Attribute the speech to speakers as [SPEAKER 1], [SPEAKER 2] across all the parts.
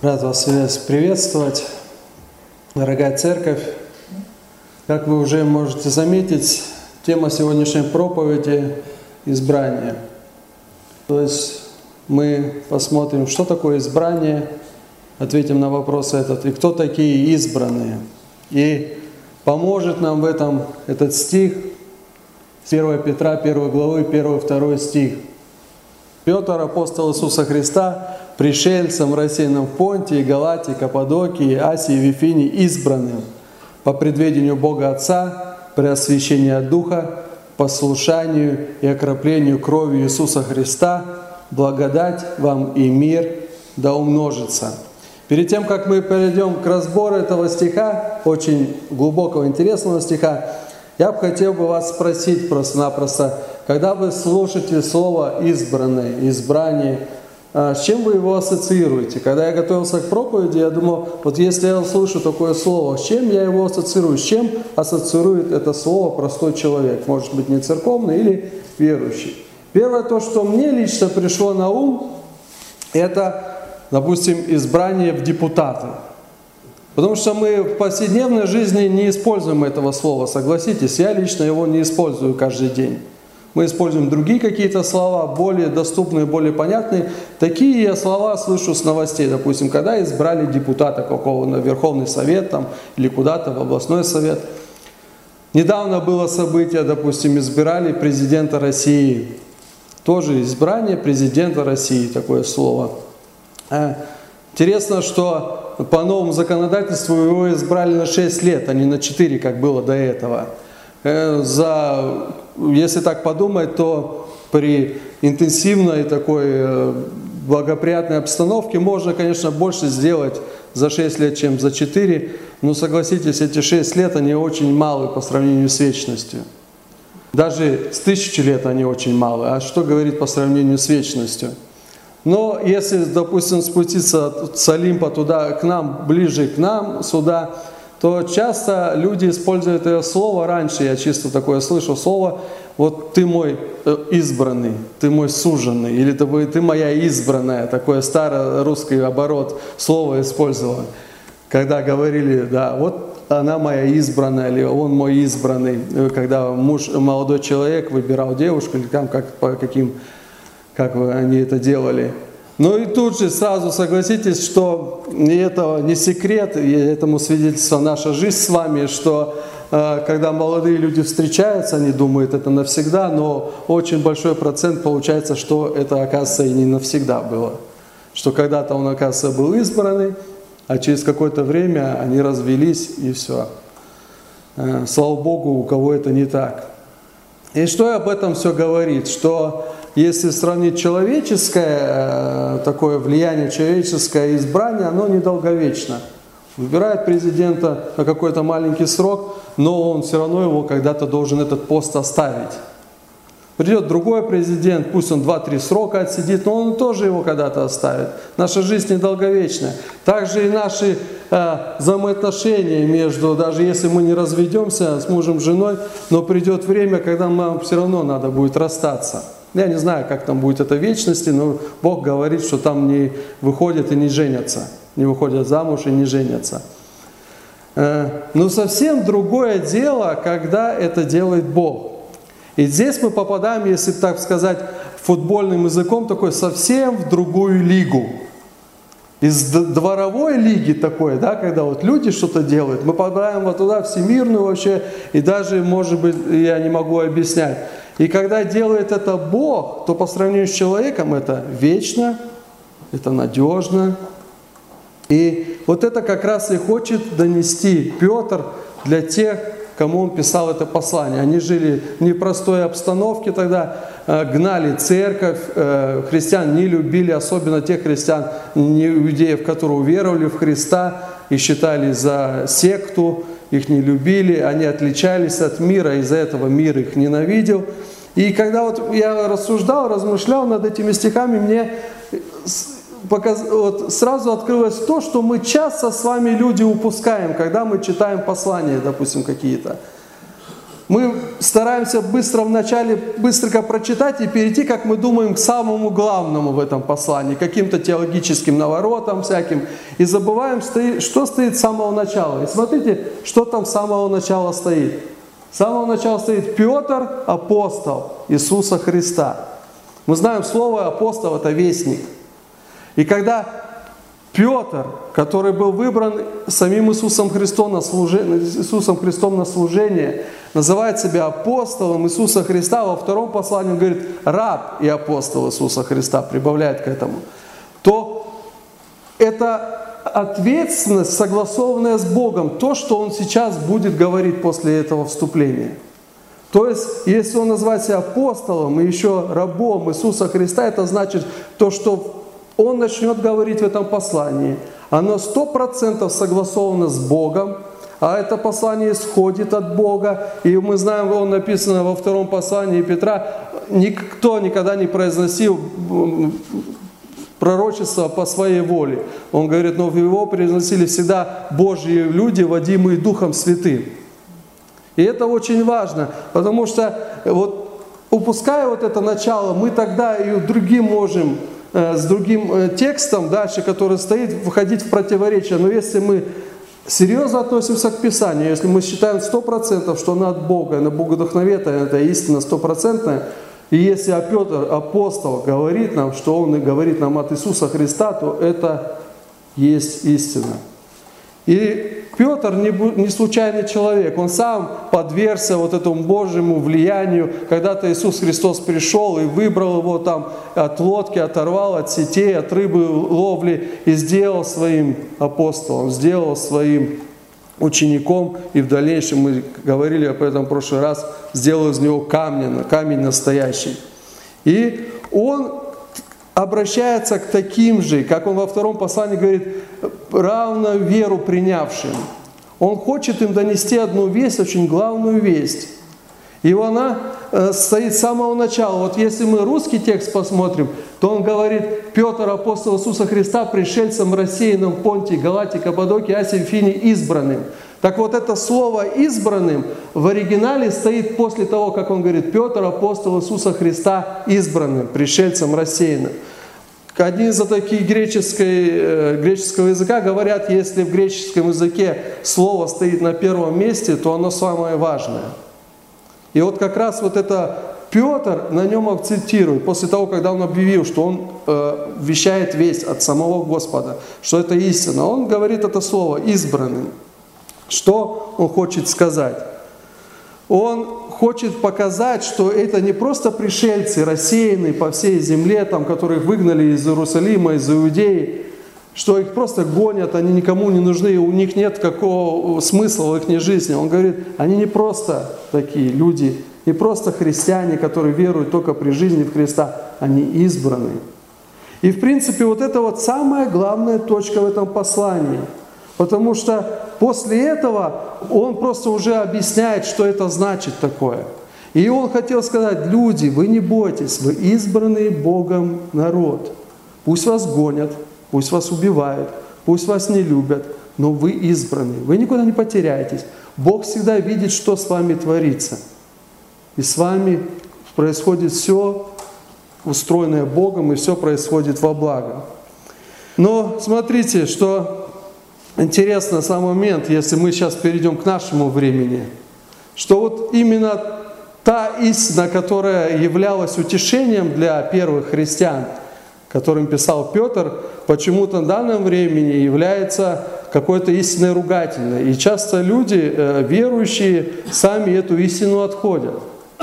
[SPEAKER 1] Рад вас приветствовать, дорогая церковь. Как вы уже можете заметить, тема сегодняшней проповеди – избрание. То есть мы посмотрим, что такое избрание, ответим на вопрос этот, и кто такие избранные. И поможет нам в этом этот стих, 1 Петра, 1 главы, 1-2 стих. Петр, апостол Иисуса Христа, пришельцам, рассеянным в Понтии, Галатии, Каппадокии, Асии, Вифинии, избранным по предведению Бога Отца, при освящении от Духа, послушанию и окроплению кровью Иисуса Христа, благодать вам и мир да умножится. Перед тем, как мы перейдем к разбору этого стиха, очень глубокого, интересного стиха, я бы хотел вас спросить просто-напросто, когда вы слушаете слово «избранный», «избрание», с чем вы его ассоциируете? Когда я готовился к проповеди, я думал, вот если я слышу такое слово, с чем я его ассоциирую? С чем ассоциирует это слово простой человек? Может быть, не церковный или верующий. Первое, то, что мне лично пришло на ум, это, допустим, избрание в депутаты. Потому что мы в повседневной жизни не используем этого слова, согласитесь, я лично его не использую каждый день. Мы используем другие какие-то слова, более доступные, более понятные. Такие я слова слышу с новостей. Допустим, когда избрали депутата какого-то, Верховный Совет там, или куда-то в областной совет. Недавно было событие, допустим, избирали президента России. Тоже избрание президента России, такое слово. Интересно, что по новому законодательству его избрали на 6 лет, а не на 4, как было до этого. Если так подумать, то при интенсивной такой благоприятной обстановке можно, конечно, больше сделать за 6 лет, чем за 4. Но согласитесь, эти 6 лет, они очень малы по сравнению с вечностью. Даже с 1000 лет они очень малы. А что говорить по сравнению с вечностью? Но если, допустим, спуститься с Олимпа туда, к нам, ближе к нам, сюда, то часто люди используют это слово раньше, я чисто такое слышу слово, вот ты мой избранный, ты мой суженный, или ты моя избранная, такое старый русский оборот слова использовал, когда говорили, да, вот она моя избранная, или он мой избранный, когда молодой человек выбирал девушку, или там как они это делали. Ну и тут же сразу согласитесь, что это не секрет, и этому свидетельство наша жизнь с вами, что когда молодые люди встречаются, они думают, это навсегда, но очень большой процент получается, что это, оказывается, и не навсегда было. Что когда-то он, оказывается, был избранный, а через какое-то время они развелись, и все. Слава Богу, у кого это не так. И что об этом все говорит? Что если сравнить человеческое, такое влияние, человеческое избрание, оно недолговечно. Выбирает президента на какой-то маленький срок, но он все равно его когда-то должен этот пост оставить. Придет другой президент, пусть он 2-3 срока отсидит, но он тоже его когда-то оставит. Наша жизнь недолговечная. Также и наши взаимоотношения между, даже если мы не разведемся с мужем, женой, но придет время, когда нам все равно надо будет расстаться. Я не знаю, как там будет это в вечности, но Бог говорит, что там не выходят и не женятся. Не выходят замуж и не женятся. Но совсем другое дело, когда это делает Бог. И здесь мы попадаем, если так сказать, футбольным языком, такой совсем в другую лигу. Из дворовой лиги такой, да, когда вот люди что-то делают, мы попадаем вот туда, всемирную вообще, и даже, может быть, я не могу объяснять. И когда делает это Бог, то по сравнению с человеком это вечно, это надежно. И вот это как раз и хочет донести Петр для тех, кому он писал это послание. Они жили в непростой обстановке тогда, гнали церковь, христиан не любили, особенно тех христиан, иудеев, которые уверовали в Христа и считали за секту, их не любили, они отличались от мира, из-за этого мир их ненавидел. И когда вот я рассуждал, размышлял над этими стихами, мне сразу открылось то, что мы часто с вами, люди, упускаем, когда мы читаем послания, допустим, какие-то. мы стараемся быстренько прочитать и перейти, как мы думаем, к самому главному в этом послании, каким-то теологическим наворотам всяким, и забываем, что стоит с самого начала. И смотрите, что там с самого начала стоит. С самого начала стоит Петр, апостол Иисуса Христа. Мы знаем, слово апостол – это вестник. И когда Петр, который был выбран самим Иисусом Христом на служение, называет себя апостолом Иисуса Христа, во втором послании он говорит «раб и апостол Иисуса Христа», прибавляет к этому, то это ответственность, согласованная с Богом, то, что он сейчас будет говорить после этого вступления. То есть, если он называет себя апостолом и еще рабом Иисуса Христа, это значит то, что он начнет говорить в этом послании. Оно 100% согласовано с Богом, а это послание исходит от Бога. И мы знаем, он написано во втором послании Петра, никто никогда не произносил пророчество по своей воле. Он говорит, но его произносили всегда Божьи люди, водимые Духом Святым. И это очень важно, потому что вот упуская вот это начало, мы тогда и другим можем, с другим текстом дальше, который стоит, входить в противоречие. Но если мы серьезно относимся к Писанию, если мы считаем 100%, что оно от Бога, оно богодухновенное, это истина 100%, и если Петр, апостол, говорит нам, что он и говорит нам от Иисуса Христа, то это есть истина. И Петр не случайный человек, он сам подвергся вот этому Божьему влиянию. Когда-то Иисус Христос пришел и выбрал его там от лодки, оторвал от сетей, от рыбы ловли и сделал своим апостолом, сделал своим учеником. И в дальнейшем, мы говорили об этом в прошлый раз, сделал из него камень настоящий. И он обращается к таким же, как он во втором послании говорит, равно веру принявшим. Он хочет им донести одну весть, очень главную весть. И она стоит с самого начала. Вот если мы русский текст посмотрим, то он говорит, Петр, апостол Иисуса Христа, пришельцам рассеянным в Понтии, Галатии, Каппадокии, Асии, Вифинии, избранным. Так вот это слово «избранным» в оригинале стоит после того, как он говорит, Петр, апостол Иисуса Христа, избранным, пришельцам рассеянным. Одни из таких греческого языка говорят, если в греческом языке слово стоит на первом месте, то оно самое важное. И вот как раз вот это Петр на нем акцентирует, после того, когда он объявил, что он вещает весть от самого Господа, что это истина. Он говорит это слово «избранным». Что он хочет сказать? Он хочет показать, что это не просто пришельцы, рассеянные по всей земле, там, которых выгнали из Иерусалима, из Иудеи, что их просто гонят, они никому не нужны, у них нет какого смысла в их жизни. Он говорит, они не просто такие люди, не просто христиане, которые веруют только при жизни в Христа, они избранные. И в принципе вот это вот самая главная точка в этом послании. Потому что после этого он просто уже объясняет, что это значит такое. И он хотел сказать, люди, вы не бойтесь, вы избранный Богом народ. Пусть вас гонят, пусть вас убивают, пусть вас не любят, но вы избранные, вы никуда не потеряетесь. Бог всегда видит, что с вами творится. И с вами происходит все, устроенное Богом, и все происходит во благо. Но смотрите, что интересно сам момент, если мы сейчас перейдем к нашему времени, что вот именно та истина, которая являлась утешением для первых христиан, которым писал Петр, почему-то в данном времени является какой-то истиной ругательной. И часто люди, верующие, сами эту истину отходят.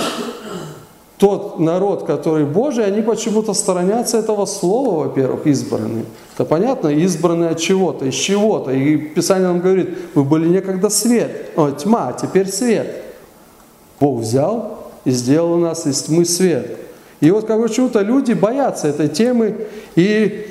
[SPEAKER 1] Тот народ, который Божий, они почему-то сторонятся этого слова, во-первых, избранные. Это понятно, избранные от чего-то, из чего-то. И Писание нам говорит, вы были некогда тьма, а теперь свет. Бог взял и сделал нас из тьмы свет. И вот как почему-то люди боятся этой темы. И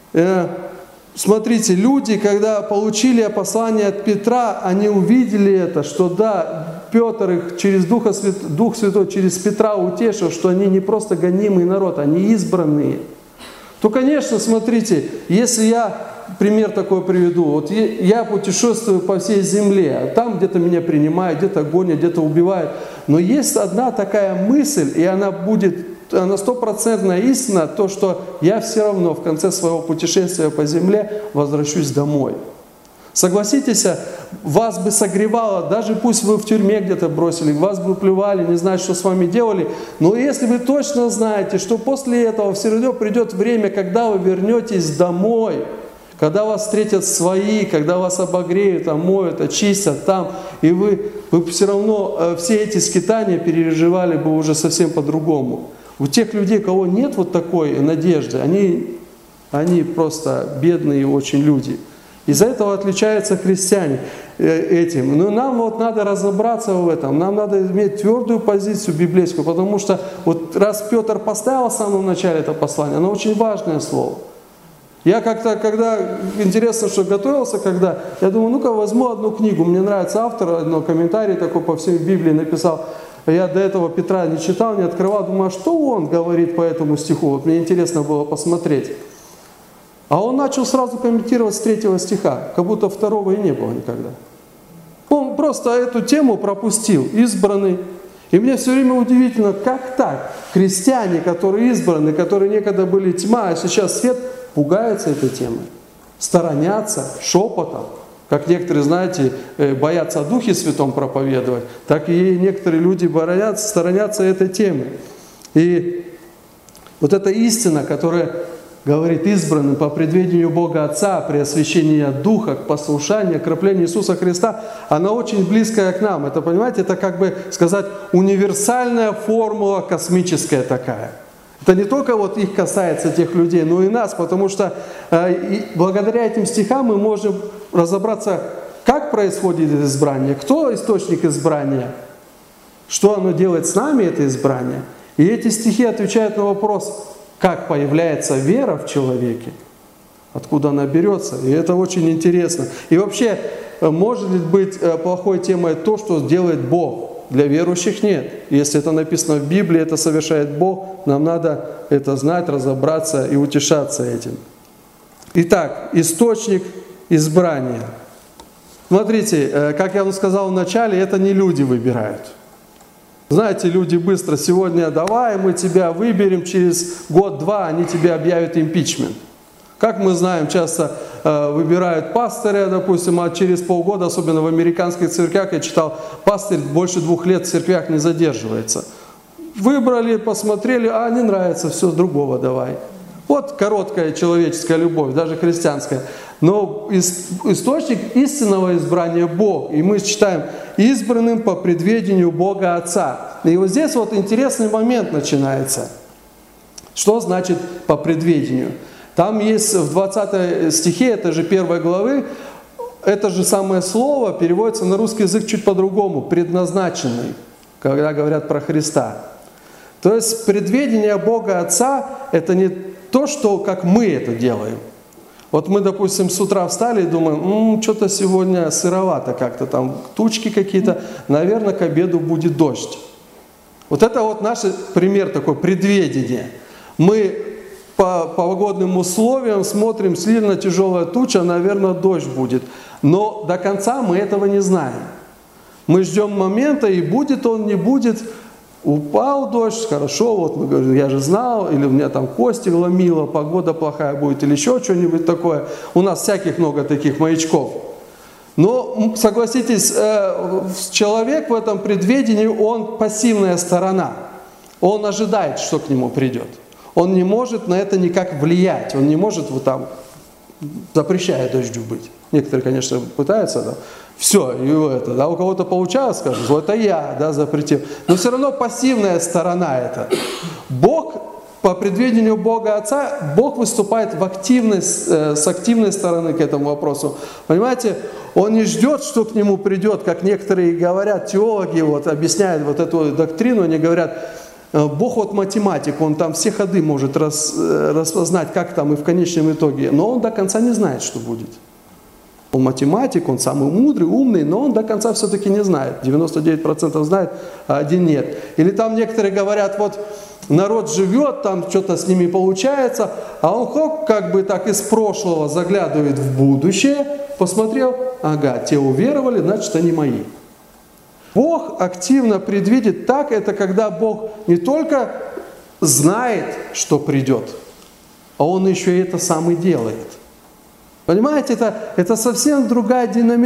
[SPEAKER 1] смотрите, люди, когда получили послание от Петра, они увидели это, что да, Петр их через Дух Святой, через Петра утешил, что они не просто гонимый народ, они избранные. То, конечно, смотрите, если я пример такой приведу, вот я путешествую по всей земле, там где-то меня принимают, где-то гонят, где-то убивают, Но есть одна такая мысль, и она стопроцентная истина, то, что я все равно в конце своего путешествия по земле возвращусь домой. Согласитесь, вас бы согревало, даже пусть вы в тюрьме где-то бросили, вас бы плевали, не знаю, что с вами делали, но если вы точно знаете, что после этого все равно придет время, когда вы вернетесь домой, когда вас встретят свои, когда вас обогреют, омоют, очистят там, и вы все равно все эти скитания переживали бы уже совсем по-другому. У тех людей, у кого нет вот такой надежды, они просто бедные очень люди. Из-за этого отличаются христиане этим. Но нам вот надо разобраться в этом, нам надо иметь твердую позицию библейскую, потому что вот раз Петр поставил в самом начале это послание, оно очень важное слово. Я как-то, когда, интересно, что готовился, я думаю, ну-ка возьму одну книгу, мне нравится автор, один комментарий такой по всей Библии написал, я до этого Петра не читал, не открывал, думаю, а что он говорит по этому стиху, вот мне интересно было посмотреть. А он начал сразу комментировать с 3 стиха, как будто 2 и не было никогда. Он просто эту тему пропустил, избранный. И мне все время удивительно, как так? Христиане, которые избраны, которые некогда были тьма, а сейчас свет, пугаются этой темой, сторонятся шепотом. Как некоторые, знаете, боятся о Духе Святом проповедовать, так и некоторые люди сторонятся этой темы. И вот эта истина, которая говорит избранным по предведению Бога Отца, при освящении Духа, к послушанию, окроплению Иисуса Христа, она очень близкая к нам. Это, понимаете, это как бы сказать универсальная формула космическая такая. Это не только вот их касается, тех людей, но и нас, потому что благодаря этим стихам мы можем разобраться, как происходит это избрание, кто источник избрания, что оно делает с нами, это избрание. И эти стихи отвечают на вопрос, как появляется вера в человеке, откуда она берется. И это очень интересно. И вообще, может ли быть плохой темой то, что делает Бог? Для верующих нет. Если это написано в Библии, это совершает Бог, нам надо это знать, разобраться и утешаться этим. Итак, источник избрания. Смотрите, как я вам сказал в начале, это не люди выбирают. Знаете, люди быстро сегодня давай, мы тебя выберем, через год-два они тебе объявят импичмент. Как мы знаем, часто выбирают пастыря, допустим, а через полгода, особенно в американских церквях, я читал, пастырь больше 2 лет в церквях не задерживается. Выбрали, посмотрели, а не нравится, все, другого давай. Вот короткая человеческая любовь, даже христианская. Но источник истинного избрания Бог. И мы читаем, избранным по предведению Бога Отца. И вот здесь вот интересный момент начинается. Что значит по предведению? Там есть в 20 стихе, это же 1 главы, это же самое слово переводится на русский язык чуть по-другому, предназначенный, когда говорят про Христа. То есть предведение Бога Отца – это не то, что как мы это делаем. Вот мы, допустим, с утра встали и думаем, что-то сегодня сыровато как-то, там тучки какие-то, наверное, к обеду будет дождь. Вот это вот наш пример такой, предведение. Мы по погодным условиям смотрим, сильно тяжелая туча, наверное, дождь будет. Но до конца мы этого не знаем. Мы ждем момента, и будет он, не будет. Упал дождь, хорошо, вот мы говорим, я же знал, или у меня там кости ломило, погода плохая будет, или еще что-нибудь такое. У нас всяких много таких маячков. Но, согласитесь, человек в этом предведении, он пассивная сторона. Он ожидает, что к нему придет. Он не может на это никак влиять. Он не может вот там, запрещая дождю быть. Некоторые, конечно, пытаются, да. Все, и это, да, у кого-то получалось, скажут, вот это я, да, запретил. Но все равно пассивная сторона это. Бог, по предвидению Бога Отца, Бог выступает с активной стороны к этому вопросу. Понимаете, Он не ждет, что к Нему придет, как некоторые говорят, теологи вот, объясняют вот эту доктрину, они говорят, Бог вот математик, Он там все ходы может распознать, как там и в конечном итоге, но Он до конца не знает, что будет. Он математик, он самый мудрый, умный, но он до конца все-таки не знает. 99% знает, а 1 нет. Или там некоторые говорят, вот народ живет, там что-то с ними получается, а он как бы так из прошлого заглядывает в будущее, посмотрел, ага, те уверовали, значит они мои. Бог активно предвидит так, это когда Бог не только знает, что придет, а Он еще и это сам и делает. Понимаете, это совсем другая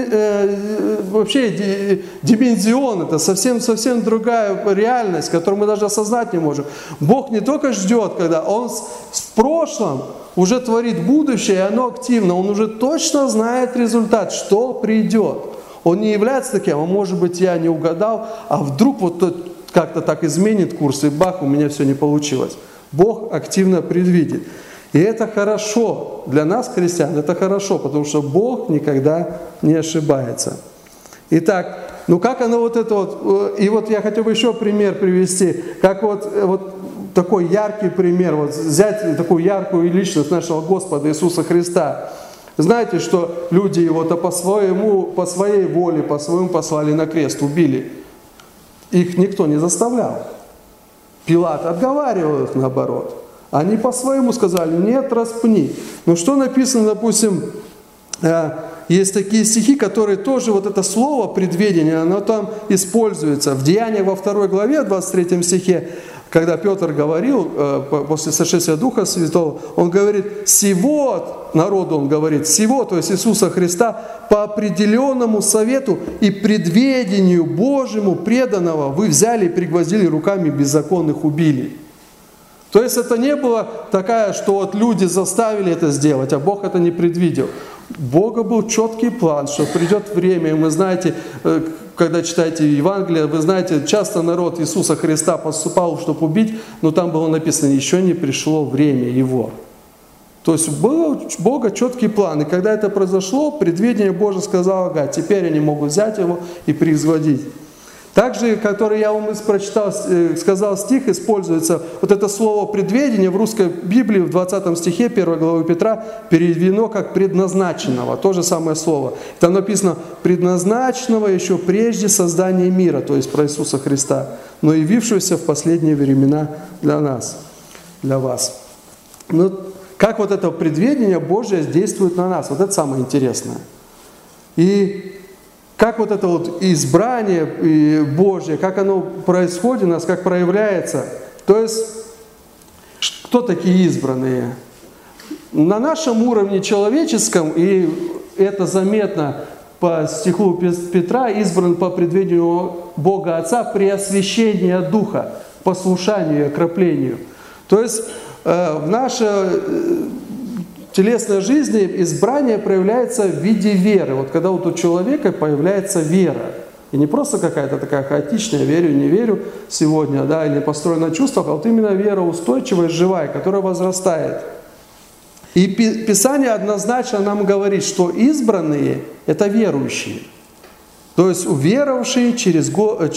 [SPEAKER 1] димензион, это совсем другая реальность, которую мы даже осознать не можем. Бог не только ждет, когда Он в прошлом уже творит будущее, и оно активно, Он уже точно знает результат, что придет. Он не является таким, а может быть я не угадал, а вдруг вот тот как-то так изменит курс, и бах, у меня все не получилось. Бог активно предвидит. И это хорошо для нас, христиан, это хорошо, потому что Бог никогда не ошибается. Итак, как оно вот это вот, и вот я хотел бы еще пример привести, как вот такой яркий пример, вот взять такую яркую личность нашего Господа Иисуса Христа. Знаете, что люди его-то по своей воле, по своему послали на крест, убили. Их никто не заставлял. Пилат отговаривал их наоборот. Они по-своему сказали: нет, распни. Но что написано, допустим, есть такие стихи, которые тоже вот это слово предведение, оно там используется. В Деяниях во 2 главе, 23 стихе, когда Петр говорил после сошествия Духа Святого, он говорит: «Сего народу», он говорит, «сего», то есть Иисуса Христа, по определенному совету и предведению Божьему преданного вы взяли и пригвоздили руками беззаконных убили». То есть это не было такая, что вот люди заставили это сделать, а Бог это не предвидел. У Бога был четкий план, что придет время, и вы знаете, когда читаете Евангелие, вы знаете, часто народ Иисуса Христа поступал, чтобы убить, но там было написано: еще не пришло время Его. То есть был у Бога четкий план, и когда это произошло, предвидение Божие сказало: ага, теперь они могут взять Его и производить. Также, который я вам прочитал, сказал стих, используется вот это слово «предведение» в русской Библии в 20 стихе 1 главы Петра переведено как «предназначенного». То же самое слово. Там написано «предназначенного еще прежде создания мира», то есть про Иисуса Христа, но явившегося в последние времена для нас, для вас. Как вот это предведение Божие действует на нас? Вот это самое интересное. И как вот это вот избрание Божье, как оно происходит у нас, как проявляется. То есть, кто такие избранные? На нашем уровне человеческом, и это заметно по стиху Петра, избран по предведению Бога Отца при освящении от Духа, послушанию и окроплению. То есть, в нашей телесной жизни избрание проявляется в виде веры. Вот когда вот у человека появляется вера. И не просто какая-то такая хаотичная, верю, не верю сегодня, да, или построена на чувствах, а вот именно вера устойчивая, живая, которая возрастает. И Писание однозначно нам говорит, что избранные – это верующие. То есть уверовавшие через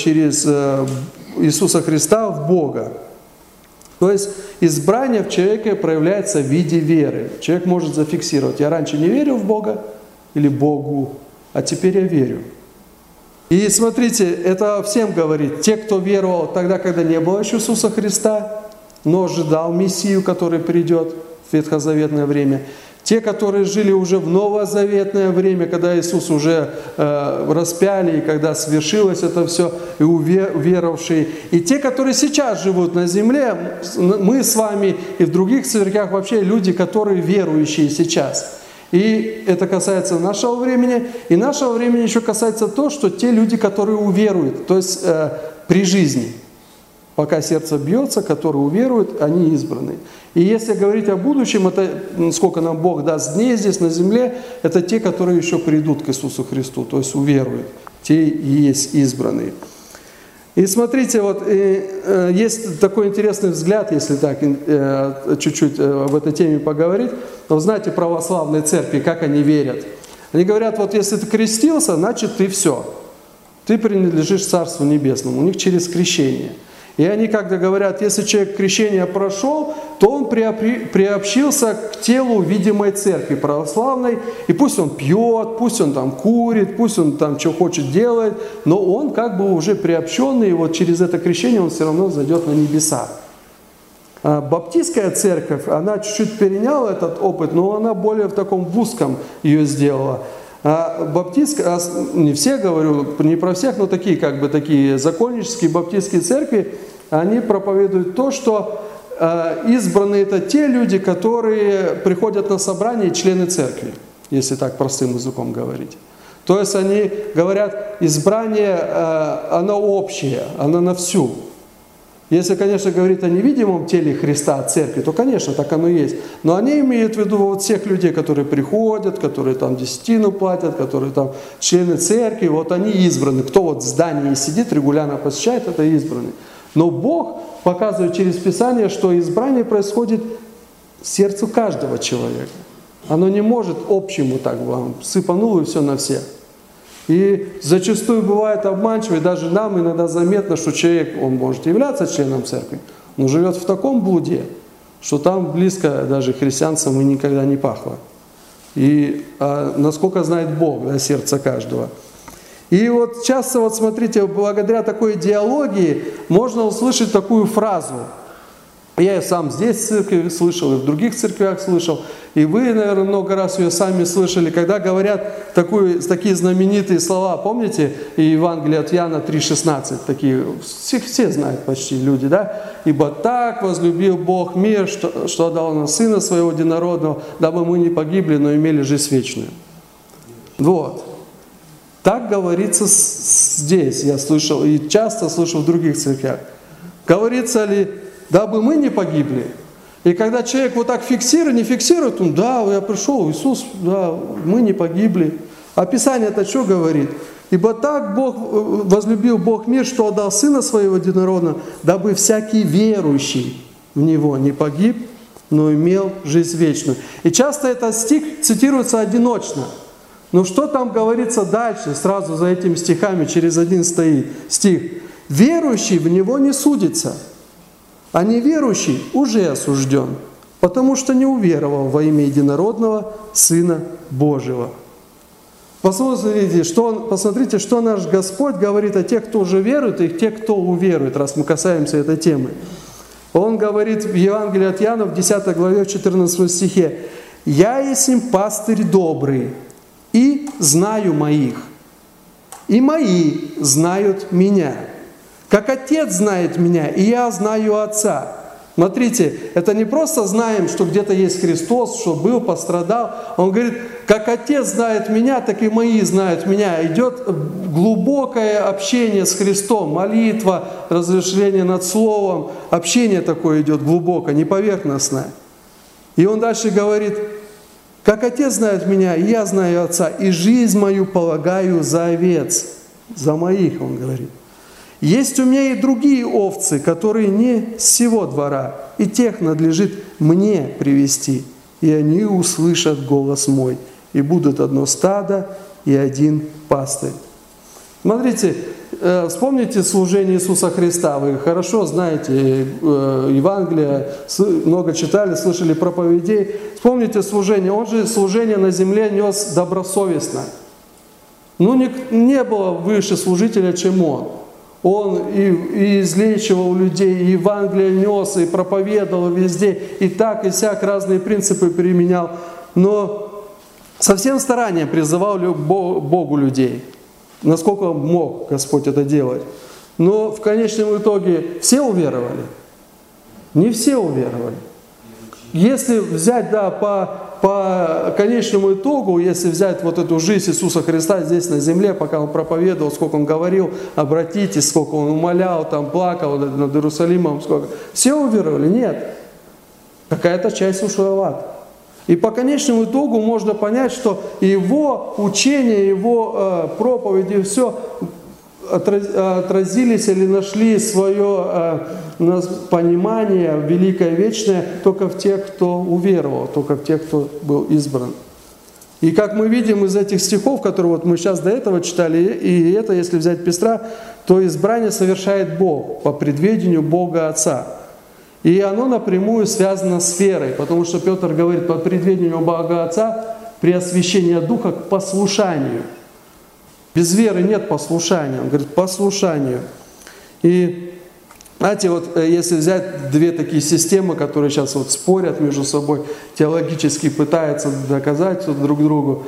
[SPEAKER 1] Иисуса Христа в Бога. То есть избрание в человеке проявляется в виде веры. Человек может зафиксировать: я раньше не верил в Бога или Богу, а теперь я верю. И смотрите, это всем говорит: те, кто веровал тогда, когда не было еще Иисуса Христа, но ожидал Мессию, который придет в ветхозаветное время. Те, которые жили уже в новозаветное время, когда Иисус уже распяли, и когда свершилось это все, и уверовавшие. И те, которые сейчас живут на земле, мы с вами и в других церквях вообще люди, которые верующие сейчас. И это касается нашего времени. И нашего времени еще касается то, что те люди, которые уверуют, то есть при жизни. Пока сердце бьется, которые уверуют, они избраны. И если говорить о будущем, это сколько нам Бог даст дней здесь на земле, это те, которые еще придут к Иисусу Христу, то есть уверуют. Те и есть избранные. И смотрите, вот есть такой интересный взгляд, если так чуть-чуть об этой теме поговорить. Вы знаете, православные церкви, как они верят. Они говорят: вот если ты крестился, значит ты все. Ты принадлежишь Царству Небесному. У них через крещение. И они как-то говорят: если человек крещение прошел, то он приобщился к телу видимой церкви православной, и пусть он пьет, пусть он там курит, пусть он там что хочет делает, но он как бы уже приобщенный, и вот через это крещение он все равно зайдет на небеса. А баптистская церковь, она чуть-чуть переняла этот опыт, но она более в таком узком ее сделала. А баптистская, не все говорю, не про всех, но такие как бы такие законнические баптистские церкви, они проповедуют то, что избранные это те люди, которые приходят на собрание, члены церкви, если так простым языком говорить. То есть они говорят, избрание, оно общее, оно на всю. Если, конечно, говорить о невидимом теле Христа, церкви, то, конечно, так оно и есть. Но они имеют в виду вот всех людей, которые приходят, которые там десятину платят, которые там члены церкви, вот они избраны. Кто вот в здании сидит, регулярно посещает, это избранный. Но Бог показывает через Писание, что избрание происходит в сердцу каждого человека. Оно не может общему так вам сыпанул и все на всех. И зачастую бывает обманчиво, и даже нам иногда заметно, что человек, он может являться членом церкви, но живет в таком блуде, что там близко даже христианцам и никогда не пахло. И насколько знает Бог, да, сердце каждого. И вот часто, вот смотрите, благодаря такой идеологии можно услышать такую фразу. Я ее сам здесь в церкви слышал, и в других церквях слышал. И вы, наверное, много раз ее сами слышали, когда говорят такие знаменитые слова. Помните Евангелие от Иоанна 3,16? Такие, все знают почти люди, да? «Ибо так возлюбил Бог мир, что отдал нам Сына Своего Единородного, дабы мы не погибли, но имели жизнь вечную». Вот. Так говорится здесь, я слышал, и часто слышу в других церквях. Говорится ли, дабы мы не погибли? И когда человек вот так фиксирует, не фиксирует, он, да, я пришел, Иисус, да, мы не погибли. А Писание-то что говорит? «Ибо так возлюбил Бог мир, что отдал Сына Своего Единородного, дабы всякий верующий в Него не погиб, но имел жизнь вечную». И часто этот стих цитируется одиночно. Но что там говорится дальше, сразу за этими стихами, через один стоит стих. «Верующий в Него не судится, а неверующий уже осужден, потому что не уверовал во имя Единородного Сына Божьего». Посмотрите, что наш Господь говорит о тех, кто уже верует, и тех, кто уверует, раз мы касаемся этой темы. Он говорит в Евангелии от Иоанна, в 10 главе, в 14 стихе, «Я есть им пастырь добрый, и знаю моих, и мои знают меня. Как Отец знает меня, и я знаю Отца». Смотрите, это не просто знаем, что где-то есть Христос, что был, пострадал. Он говорит, как Отец знает меня, так и мои знают меня. Идет глубокое общение с Христом, молитва, размышление над Словом. Общение такое идет глубокое, не поверхностное. И он дальше говорит, как Отец знает меня, и я знаю Отца, и жизнь мою полагаю за овец, за моих, он говорит. Есть у меня и другие овцы, которые не с сего двора, и тех надлежит мне привести, и они услышат голос мой, и будут одно стадо и один пастырь. Смотрите, вспомните служение Иисуса Христа. Вы хорошо знаете Евангелие, много читали, слышали проповедей. Вспомните служение. Он же служение на земле нес добросовестно. Ну, не было выше служителя, чем он. Он и излечивал людей, и Евангелие нес, и проповедовал везде, и так, и сяк разные принципы применял. Но со всем старанием призывал Богу людей. Насколько мог Господь это делать. Но в конечном итоге все уверовали? Не все уверовали. Если взять, да, по конечному итогу, если взять вот эту жизнь Иисуса Христа здесь на земле, пока Он проповедовал, сколько Он говорил, обратитесь, сколько Он умолял, там плакал над Иерусалимом, сколько. Все уверовали? Нет. Какая-то часть ушла в ад. И по конечному итогу можно понять, что его учение, его проповеди, все отразились или нашли свое понимание великое, вечное только в тех, кто уверовал, только в тех, кто был избран. И как мы видим из этих стихов, которые вот мы сейчас до этого читали, и это, если взять Пестра, то избрание совершает Бог по предведению Бога Отца. И оно напрямую связано с верой, потому что Петр говорит по предведению Бога Отца при освящении Духа к послушанию. Без веры нет послушания. Он говорит, послушанию. И знаете, вот если взять две такие системы, которые сейчас вот спорят между собой, теологически пытаются доказать друг другу,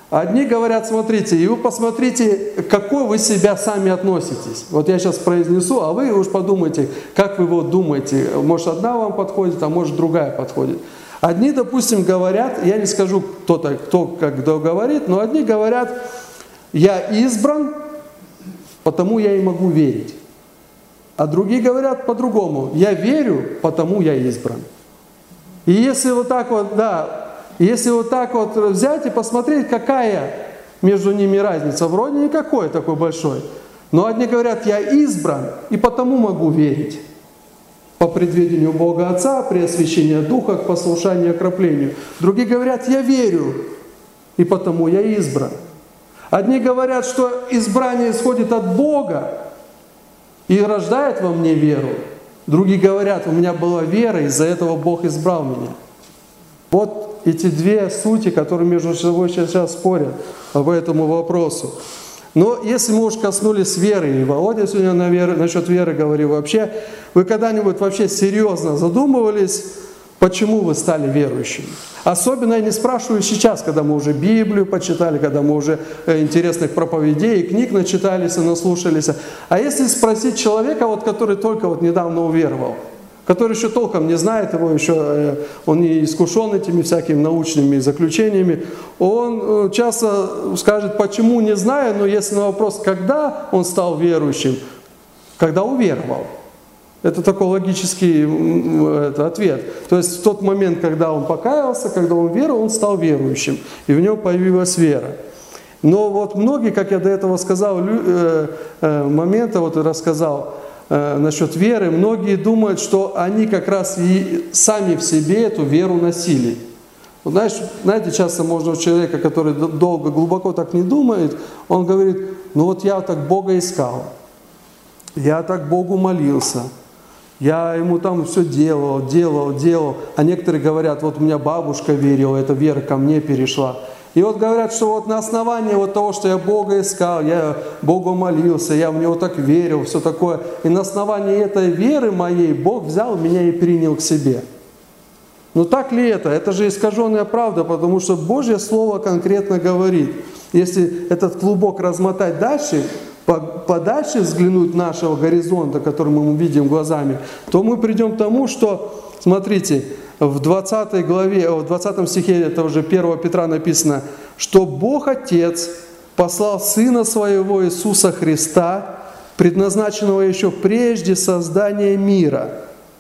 [SPEAKER 1] Одни говорят, смотрите, и вы посмотрите, какой вы себя сами относитесь. Вот я сейчас произнесу, а вы уж подумайте, как вы вот думаете. Может, одна вам подходит, а может, другая подходит. Одни, допустим, говорят, я не скажу, кто как говорит, но одни говорят, я избран, потому я и могу верить. А другие говорят по-другому, я верю, потому я избран. И если вот так вот, если вот так вот взять и посмотреть, какая между ними разница, вроде никакой такой большой. Но одни говорят, я избран, и потому могу верить. По предвидению Бога Отца, при освящении Духа, к послушанию и окроплению. Другие говорят, я верю, и потому я избран. Одни говорят, что избрание исходит от Бога и рождает во мне веру. Другие говорят, у меня была вера, из-за этого Бог избрал меня. Вот эти две сути, которые между собой сейчас спорят по этому вопросу. Но если мы уж коснулись веры, и Володя сегодня насчет веры говорил, вообще, вы когда-нибудь вообще серьезно задумывались, почему вы стали верующими? Особенно я не спрашиваю сейчас, когда мы уже Библию почитали, когда мы уже интересных проповедей и книг начитались и наслушались. А если спросить человека, вот, который только вот недавно уверовал, который еще толком не знает его, еще он не искушен этими всякими научными заключениями, он часто скажет, почему не знаю, но если на вопрос, когда он стал верующим, когда уверовал. Это такой логический ответ. То есть в тот момент, когда он покаялся, когда он веровал, он стал верующим, и в нем появилась вера. Но вот многие, как я до этого сказал, момента вот рассказал, насчет веры, многие думают, что они как раз и сами в себе эту веру носили. Вот знаете, часто можно у человека, который долго, глубоко так не думает, он говорит, ну вот я так Бога искал, я так Богу молился, я ему там все делал. А некоторые говорят, вот у меня бабушка верила, эта вера ко мне перешла. И вот говорят, что вот на основании вот того, что я Бога искал, я Богу молился, я в Него так верил, все такое. И на основании этой веры моей Бог взял меня и принял к себе. Но так ли это? Это же искаженная правда, потому что Божье Слово конкретно говорит. Если этот клубок размотать дальше, подальше взглянуть нашего горизонта, который мы видим глазами, то мы придем к тому, что, смотрите, в 20 главе, в 20 стихе, это уже 1 Петра написано, что Бог Отец послал Сына Своего Иисуса Христа, предназначенного еще прежде создания мира,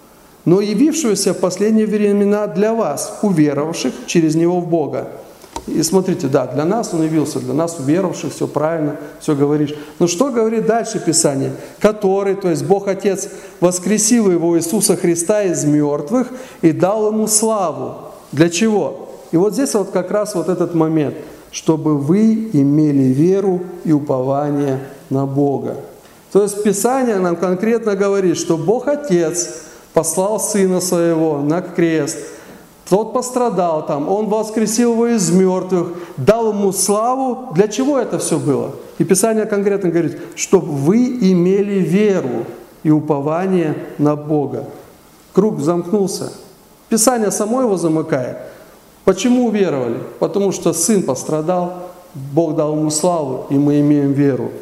[SPEAKER 1] но явившегося в последние времена для вас, уверовавших через Него в Бога. И смотрите, да, для нас Он явился, для нас уверовавших, все правильно, все говоришь. Но что говорит дальше Писание? Который, то есть Бог Отец, воскресил Его Иисуса Христа из мертвых и дал Ему славу. Для чего? И вот здесь вот как раз вот этот момент, чтобы вы имели веру и упование на Бога. То есть Писание нам конкретно говорит, что Бог Отец послал Сына Своего на крест, тот пострадал там, Он воскресил Его из мертвых, дал Ему славу. Для чего это все было? И Писание конкретно говорит, чтобы вы имели веру и упование на Бога. Круг замкнулся. Писание само его замыкает. Почему уверовали? Потому что Сын пострадал, Бог дал Ему славу, и мы имеем веру.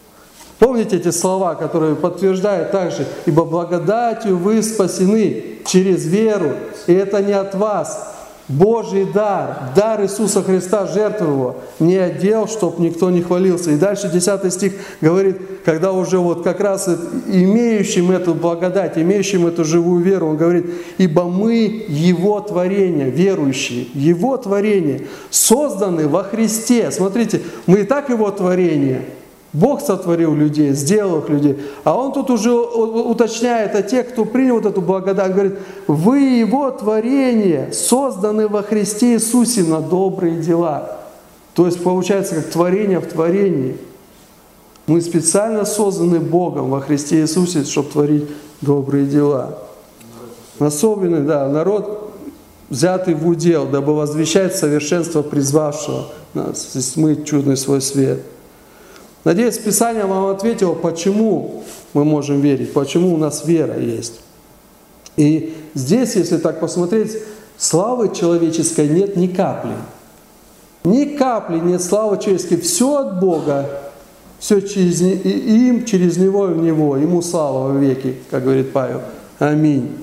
[SPEAKER 1] Помните эти слова, которые подтверждают также, «Ибо благодатью вы спасены через веру, и это не от вас, Божий дар, дар Иисуса Христа, жертву Его, не отдел, чтоб никто не хвалился». И дальше 10 стих говорит, когда уже вот как раз имеющим эту благодать, имеющим эту живую веру, он говорит, «Ибо мы Его творение, верующие, Его творение, созданы во Христе». Смотрите, мы и так Его творение. Бог сотворил людей, сделал их людей. А Он тут уже уточняет, а те, кто принял вот эту благодать, он говорит, вы Его творение, созданы во Христе Иисусе на добрые дела. То есть получается как творение в творении. Мы специально созданы Богом во Христе Иисусе, чтобы творить добрые дела. Особенный, да, народ, взятый в удел, дабы возвещать совершенство призвавшего нас из тьмы чудный свой свет. Надеюсь, Писание вам ответило, почему мы можем верить, почему у нас вера есть. И здесь, если так посмотреть, славы человеческой нет ни капли. Ни капли нет славы человеческой. Все от Бога. Все им, через Него и в Него. Ему слава во веки, как говорит Павел. Аминь.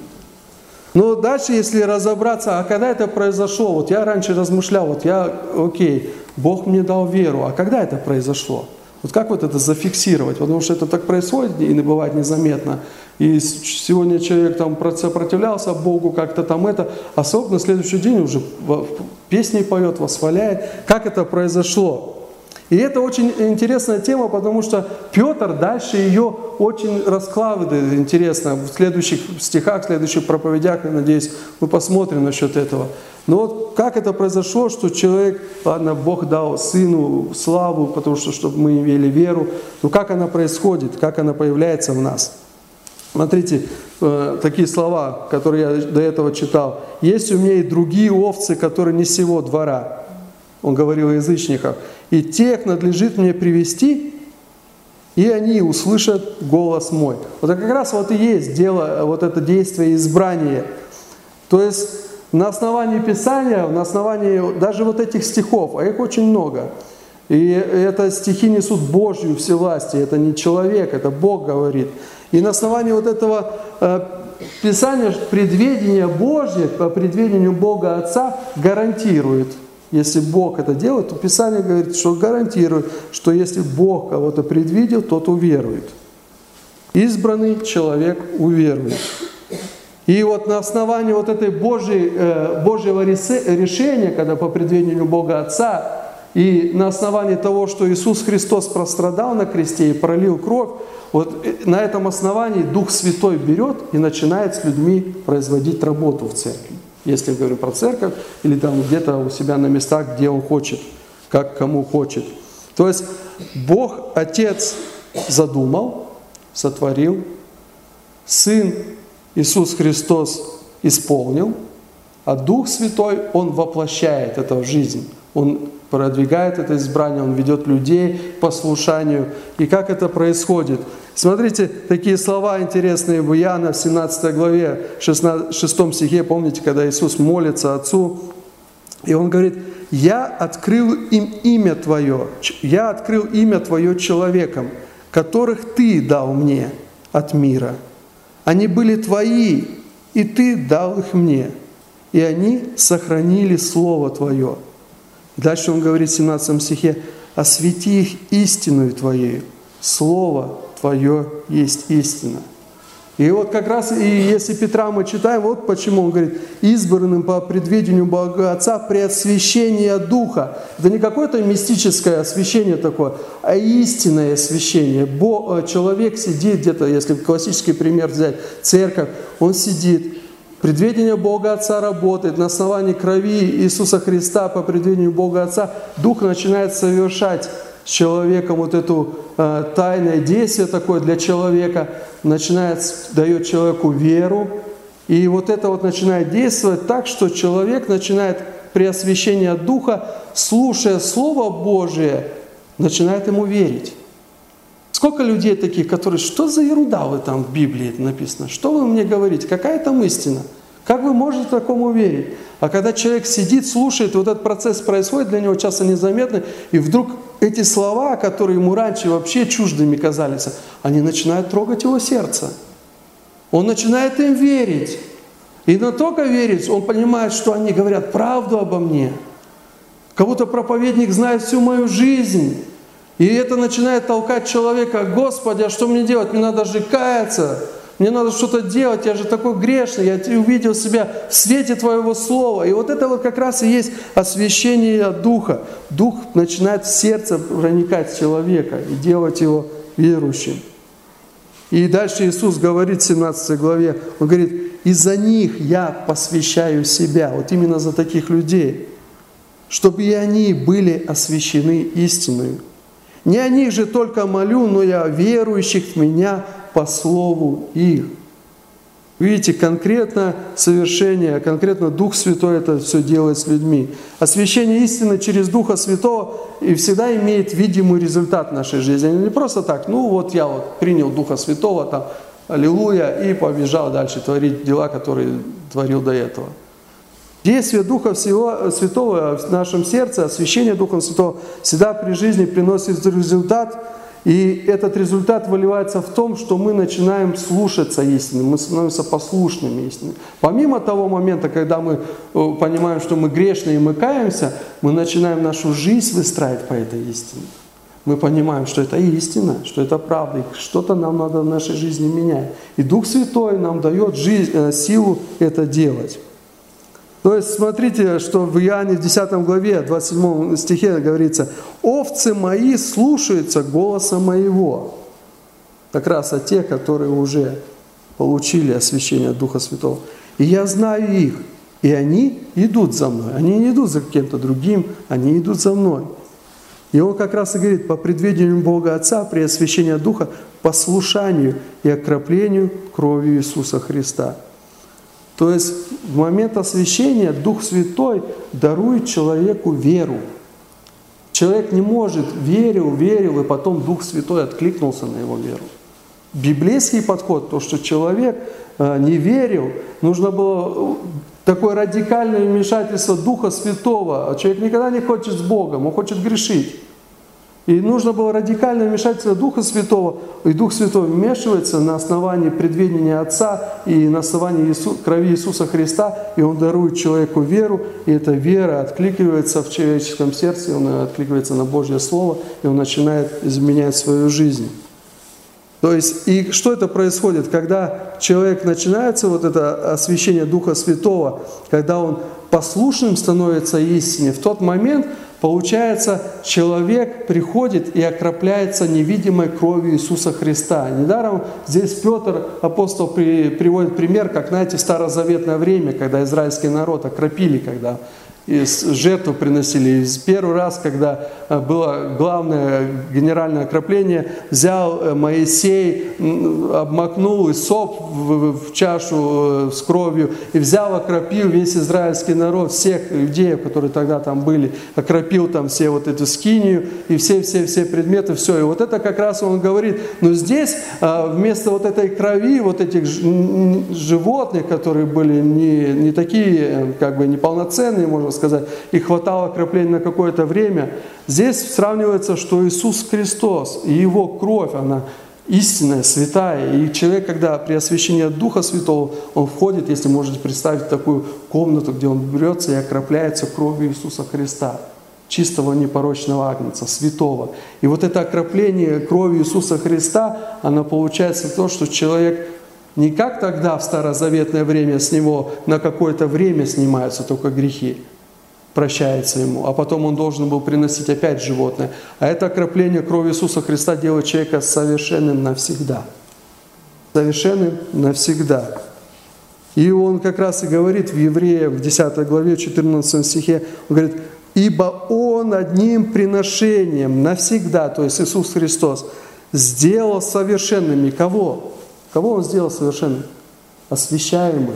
[SPEAKER 1] Но дальше, если разобраться, а когда это произошло? Вот я раньше размышлял, окей, Бог мне дал веру. А когда это произошло? Вот как вот это зафиксировать? Потому что это так происходит и бывает незаметно. И сегодня человек там сопротивлялся Богу, как-то там это, а срок на следующий день уже песни поет, восхваляет. Как это произошло? И это очень интересная тема, потому что Петр дальше ее очень раскладывает интересно. В следующих стихах, в следующих проповедях, я надеюсь, мы посмотрим насчет этого. Но вот как это произошло, что человек, ладно, Бог дал Сыну славу, потому что, чтобы мы имели веру, но как она происходит, как она появляется в нас? Смотрите, такие слова, которые я до этого читал. «Есть у меня и другие овцы, которые не сего двора». Он говорил о язычниках. «И тех надлежит мне привести, и они услышат голос мой». Вот это как раз вот и есть дело, вот это действие избрания. То есть на основании Писания, на основании даже вот этих стихов, а их очень много, и это стихи несут Божью всевластие, это не человек, это Бог говорит. И на основании вот этого Писания предведение Божье, по предведению Бога Отца гарантирует. Если Бог это делает, то Писание говорит, что гарантирует, что если Бог кого-то предвидел, тот уверует. Избранный человек уверует. И вот на основании вот этой Божьего решения, когда по предвидению Бога Отца, и на основании того, что Иисус Христос прострадал на кресте и пролил кровь, вот на этом основании Дух Святой берет и начинает с людьми производить работу в церкви. Если говорим про церковь, или там где-то у себя на местах, где Он хочет, как кому хочет. То есть Бог, Отец задумал, сотворил, Сын Иисус Христос исполнил, а Дух Святой, Он воплощает это в жизнь. Он продвигает это избрание, Он ведет людей к послушанию. И как это происходит? Смотрите, такие слова интересные в Иоанна в 17 главе, 6 стихе, помните, когда Иисус молится Отцу, и Он говорит: «Я открыл им имя Твое, я открыл имя Твое человекам, которых Ты дал мне от мира. Они были Твои, и Ты дал их мне, и они сохранили Слово Твое». Дальше Он говорит в 17 стихе: «Освети их истиною Твоею, Слово Твое есть истина». И вот как раз, и если Петра мы читаем, вот почему он говорит: избранным по предвидению Бога Отца при освящении Духа. Это не какое-то мистическое освящение такое, а истинное освящение. Человек сидит где-то, если классический пример взять, церковь, он сидит, предвидение Бога Отца работает, на основании крови Иисуса Христа по предвидению Бога Отца Дух начинает совершать с человеком вот это тайное действие такое для человека, дает человеку веру, и вот это вот начинает действовать так, что человек начинает при освящении от Духа, слушая Слово Божие, начинает ему верить. Сколько людей таких, которые: что за ерунда вы там в Библии написано? Что вы мне говорите? Какая там истина? Как вы можете такому верить? А когда человек сидит, слушает, вот этот процесс происходит для него часто незаметно, и вдруг эти слова, которые ему раньше вообще чуждыми казались, они начинают трогать его сердце. Он начинает им верить. И не только верить, он понимает, что они говорят правду обо мне. Как будто проповедник знает всю мою жизнь. И это начинает толкать человека: Господи, а что мне делать? Мне надо же каяться. Мне надо что-то делать, я же такой грешный, я увидел себя в свете Твоего Слова. И вот это вот как раз и есть освящение от Духа. Дух начинает в сердце проникать в человека и делать его верующим. И дальше Иисус говорит в 17 главе, Он говорит: «Из-за них я посвящаю себя». Вот именно за таких людей. «Чтобы и они были освящены истиною. Не о них же только молю, но и о верующих в Меня по слову их». Видите, конкретно совершение, конкретно Дух Святой это все делает с людьми. Освящение истины через Духа Святого и всегда имеет видимый результат в нашей жизни. Не просто так: я принял Духа Святого, там, аллилуйя, и побежал дальше творить дела, которые творил до этого. Действие Духа Святого в нашем сердце, освящение Духом Святого всегда при жизни приносит результат, и этот результат выливается в том, что мы начинаем слушаться истины, мы становимся послушными истине. Помимо того момента, когда мы понимаем, что мы грешны и мы каемся, мы начинаем нашу жизнь выстраивать по этой истине. Мы понимаем, что это истина, что это правда, и что-то нам надо в нашей жизни менять. И Дух Святой нам дает силу это делать. То есть смотрите, что в Иоанне в 10 главе, 27 стихе говорится: «Овцы мои слушаются голоса моего». Как раз о тех, которые уже получили освящение Духа Святого. «И я знаю их, и они идут за мной». Они не идут за кем-то другим, они идут за мной. И он как раз и говорит: по предведению Бога Отца при освящении Духа, послушанию и окроплению кровью Иисуса Христа. То есть в момент освящения Дух Святой дарует человеку веру. Человек не может верил, и потом Дух Святой откликнулся на его веру. Библейский подход, то, что человек не верил, нужно было такое радикальное вмешательство Духа Святого. Человек никогда не хочет с Богом, он хочет грешить. И нужно было радикальное вмешательство Духа Святого, и Дух Святой вмешивается на основании предведения Отца и на основании крови Иисуса Христа, и Он дарует человеку веру, и эта вера откликивается в человеческом сердце, он откликивается на Божье Слово, и он начинает изменять свою жизнь. То есть, и что это происходит? Когда человек начинается, вот это освящение Духа Святого, когда он послушным становится истине, в тот момент, получается, человек приходит и окропляется невидимой кровью Иисуса Христа. Недаром здесь Петр, апостол, приводит пример, как, знаете, в старозаветное время, когда израильский народ окропили, когда жертву приносили. И первый раз, когда было главное генеральное окропление, взял Моисей, обмакнул исоп в чашу с кровью и взял, окропил весь израильский народ, всех иудеев, которые тогда там были, окропил там все вот эту скинию и все предметы, все. И вот это как раз он говорит, но здесь вместо вот этой крови, вот этих животных, которые были не такие, как бы неполноценные, можно сказать, и хватало окропления на какое-то время. Здесь сравнивается, что Иисус Христос и Его кровь, она истинная, святая. И человек, когда при освящении Духа Святого, он входит, если можете представить, такую комнату, где он берется и окропляется кровью Иисуса Христа, чистого непорочного агнца, святого. И вот это окропление кровью Иисуса Христа, оно получается то, что человек не как тогда в старозаветное время с него на какое-то время снимаются только грехи, прощается ему, а потом он должен был приносить опять животное. А это окропление крови Иисуса Христа делает человека совершенным навсегда. Совершенным навсегда. И он как раз и говорит в Евреям, в 10 главе, 14 стихе, он говорит: «Ибо Он одним приношением навсегда», то есть Иисус Христос, сделал совершенными кого? Кого Он сделал совершенными? Освящаемых.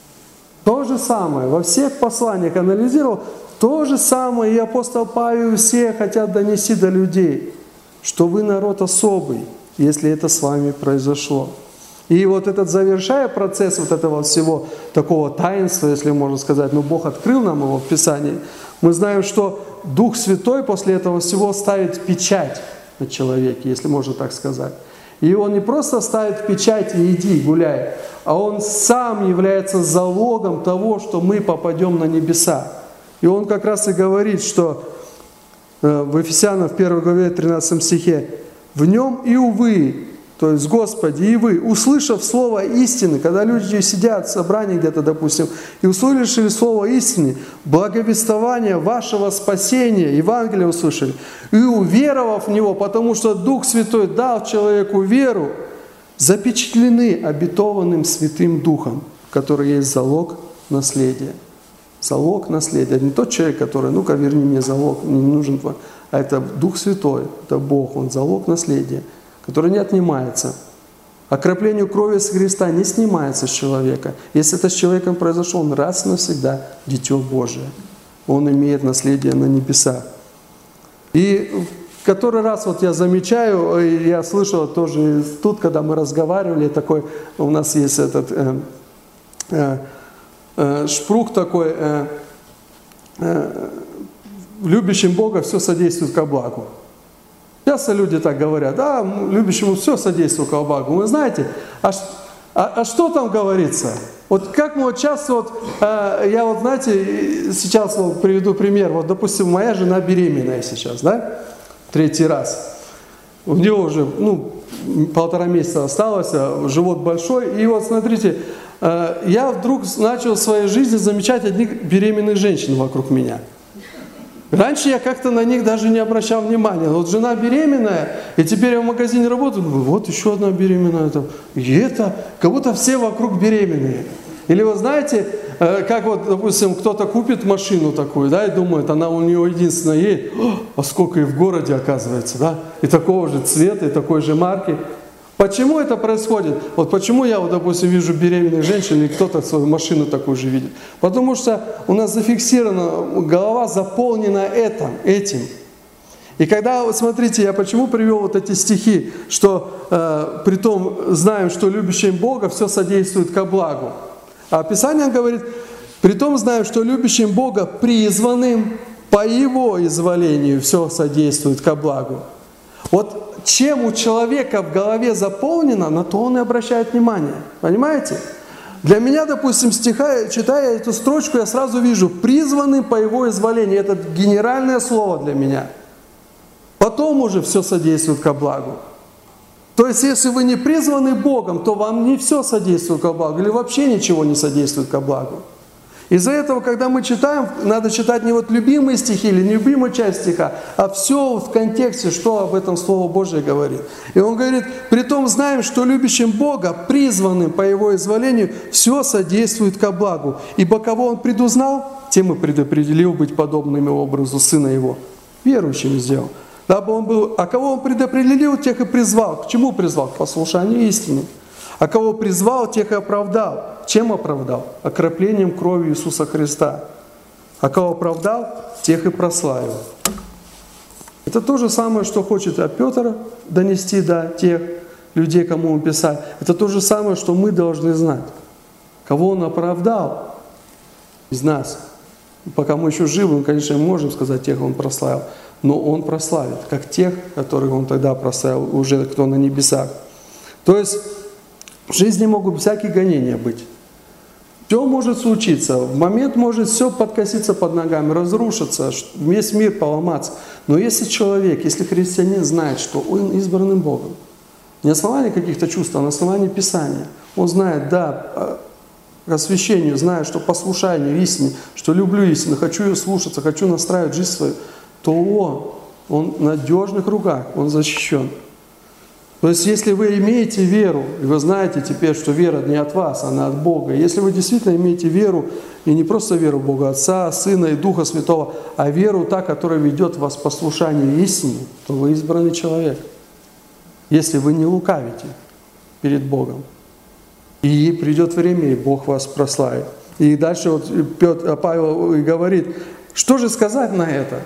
[SPEAKER 1] То же самое, во всех посланиях анализировал, то же самое и апостол Павел, все хотят донести до людей, что вы народ особый, если это с вами произошло. И вот этот, завершая процесс вот этого всего такого таинства, если можно сказать, но Бог открыл нам его в Писании, мы знаем, что Дух Святой после этого всего ставит печать на человеке, если можно так сказать. И Он не просто ставит печать и иди, гуляй, а Он сам является залогом того, что мы попадем на небеса. И Он как раз и говорит, что в Ефесянам в 1 главе 13 стихе: «В Нем и вы, то есть Господи, и вы, услышав слово истины», когда люди сидят в собрании где-то, допустим, и услышали слово истины, благовествование вашего спасения, Евангелие услышали, и уверовав в него, потому что Дух Святой дал человеку веру, запечатлены обетованным Святым Духом, который есть залог наследия. Залог наследия. Не тот человек, который, ну-ка верни мне залог, мне не нужен твой, а это Дух Святой, это Бог, Он залог наследия, который не отнимается. Окроплению крови с Христа не снимается с человека. Если это с человеком произошло, он раз и навсегда Дитё Божие. Он имеет наследие на небесах. И в который раз вот я замечаю, я слышал тоже тут, когда мы разговаривали, такой, у нас есть этот шпрук такой, любящим Бога все содействует ко благу. Часто люди так говорят, да, любящему все содействует ко благу. Вы знаете, а что там говорится? Вот как мы вот часто, я вот, знаете, сейчас вот приведу пример. Вот, допустим, моя жена беременная сейчас, да, 3-й раз. У нее уже, 1,5 месяца осталось, живот большой. И вот смотрите, я вдруг начал в своей жизни замечать одних беременных женщин вокруг меня. Раньше я как-то на них даже не обращал внимания. Вот жена беременная, и теперь я в магазине работаю, думаю, вот еще одна беременная. И это, как будто все вокруг беременные. Или вы знаете, как вот, допустим, кто-то купит машину такую, да, и думает, она у нее единственная едет, а сколько и в городе оказывается, да, и такого же цвета, и такой же марки. Почему это происходит? Вот почему я, вот, допустим, вижу беременных женщин, или кто-то свою машину такую же видит? Потому что у нас зафиксирована, голова заполнена этим. И когда, вот смотрите, я почему привел вот эти стихи, что притом знаем, что любящим Бога все содействует ко благу. А Писание говорит, притом знаем, что любящим Бога призванным по Его изволению все содействует ко благу. Вот чем у человека в голове заполнено, на то он и обращает внимание. Понимаете? Для меня, допустим, читая эту строчку, я сразу вижу призванным по Его изволению. Это генеральное слово для меня. Потом уже все содействует ко благу. То есть, если вы не призваны Богом, то вам не все содействует ко благу, или вообще ничего не содействует ко благу. Из-за этого, когда мы читаем, надо читать не вот любимые стихи или любимую часть стиха, а все в контексте, что об этом Слово Божие говорит. И он говорит, притом знаем, что любящим Бога, призванным по Его изволению, все содействует ко благу. Ибо кого Он предузнал, тем и предопределил быть подобным образу Сына Его. Верующим сделал. Дабы он был, а кого Он предопределил, тех и призвал. К чему призвал? К послушанию истины. А кого призвал, тех и оправдал. Чем оправдал? Окроплением крови Иисуса Христа. А кого оправдал, тех и прославил. Это то же самое, что хочет Петр донести до тех людей, кому он писал. Это то же самое, что мы должны знать. Кого он оправдал из нас. Пока мы еще живы, мы, конечно, можем сказать, тех он прославил. Но он прославит, как тех, которых он тогда прославил, уже кто на небесах. То есть в жизни могут всякие гонения быть. Все может случиться. В момент может все подкоситься под ногами, разрушиться, весь мир поломаться. Но если человек, если христианин знает, что он избранным Богом, не на основании каких-то чувств, а на основании Писания, он знает, да, освящению, знает, что послушанию истине, что люблю истину, хочу ее слушаться, хочу настраивать жизнь свою, то он в надежных руках, он защищен. То есть, если вы имеете веру, и вы знаете теперь, что вера не от вас, она от Бога, если вы действительно имеете веру, и не просто веру в Бога Отца, Сына и Духа Святого, а веру та, которая ведет вас к послушанию истине, то вы избранный человек. Если вы не лукавите перед Богом. И придет время, и Бог вас прославит. И дальше вот Павел говорит, что же сказать на это?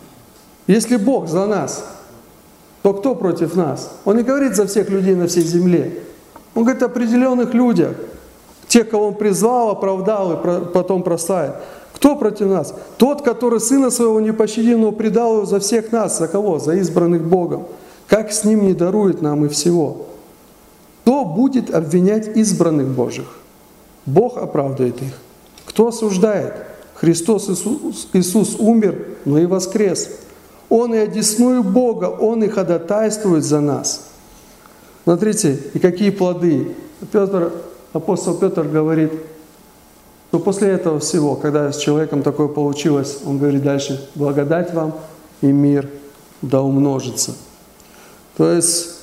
[SPEAKER 1] Если Бог за нас, то кто против нас? Он не говорит за всех людей на всей земле. Он говорит о определенных людях. Тех, кого Он призвал, оправдал и потом прославит. Кто против нас? Тот, который Сына Своего не пощадил, но предал Его за всех нас. За кого? За избранных Богом. Как с Ним не дарует нам и всего? Кто будет обвинять избранных Божьих? Бог оправдывает их. Кто осуждает? Христос Иисус умер, но и воскрес. Он и одесную Бога, Он и ходатайствует за нас. Смотрите, и какие плоды. Апостол Петр говорит, что после этого всего, когда с человеком такое получилось, он говорит дальше, благодать вам и мир да умножится. То есть,